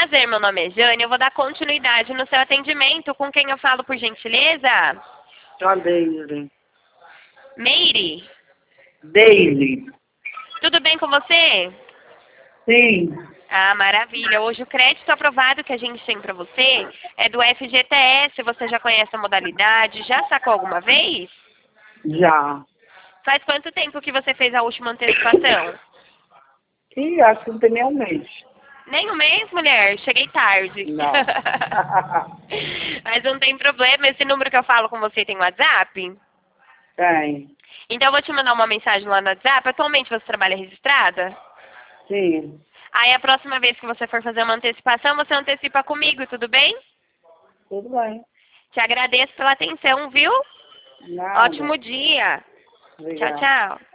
Prazer, meu nome é Jane. Eu vou dar continuidade no seu atendimento. Com quem eu falo, por gentileza? A Daisy. Meire, Daisy. tudo bem com você? Sim, Ah, maravilha. Hoje o crédito aprovado que a gente tem para você é do FGTS. Você já conhece a modalidade? Já sacou alguma vez? já. Faz quanto tempo que você fez a última antecipação? E acho que não tem nem um mês. Nem um mês, mulher. Cheguei tarde. Não. Mas não tem problema. Esse número que eu falo com você tem WhatsApp? Tem. Então eu vou te mandar uma mensagem lá no WhatsApp. Atualmente você trabalha registrada? Sim, Aí a próxima vez que você for fazer uma antecipação, você antecipa comigo, tudo bem? tudo bem. Te agradeço pela atenção, viu? Nada. Ótimo dia. Tchau, Obrigada. tchau.